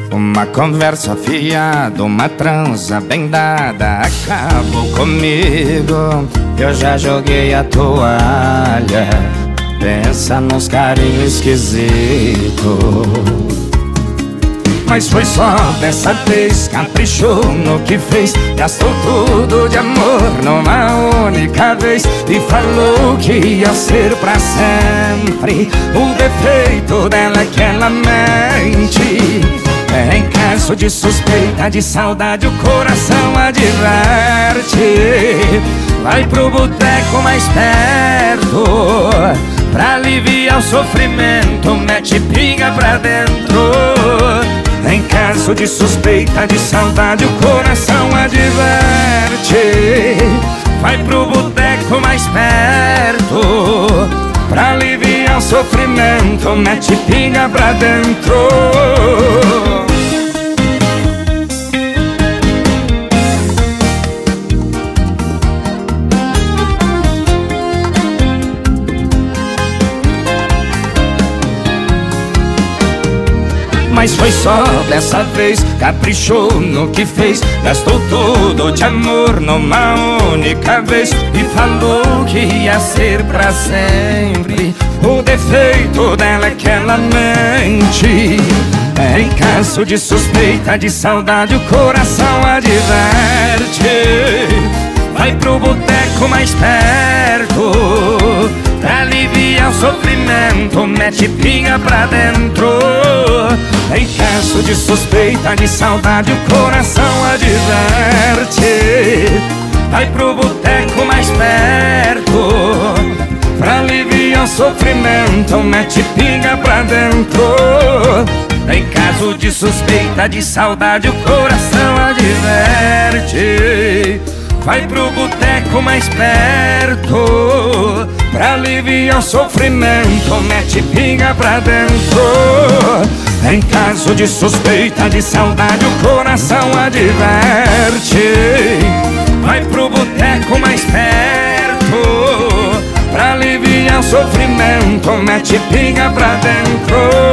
Uma conversa fiada, uma transa bem dada acabou comigo. Eu já joguei a toalha. Pensa nos carinhos esquisitos. Mas foi só dessa vez, caprichou no que fez. Gastou tudo de amor numa única vez e falou que ia ser pra sempre. O defeito dela é que ela mente. Em caso de suspeita de saudade, o coração adverte. Vai pro boteco mais perto, pra aliviar o sofrimento, mete pinga pra dentro. Em caso de suspeita de saudade, o coração adverte. Vai pro boteco mais perto, pra aliviar o sofrimento, mete pinga pra dentro. Mas foi só dessa vez, caprichou no que fez. Gastou tudo de amor numa única vez e falou que ia ser pra sempre. O defeito dela é que ela mente. Em caso de suspeita de saudade, o coração adverte. Vai pro boteco mais perto, pra aliviar o sofrimento, mete pinga pra dentro. Em caso de suspeita de saudade, o coração adverte. Vai pro boteco mais perto, pra aliviar o sofrimento, mete pinga pra dentro. Em caso de suspeita de saudade, o coração adverte. Vai pro boteco mais perto, pra aliviar o sofrimento, mete pinga pra dentro. Em caso de suspeita de saudade, o coração adverte. Vai pro boteco mais perto, pra aliviar o sofrimento, mete pinga pra dentro.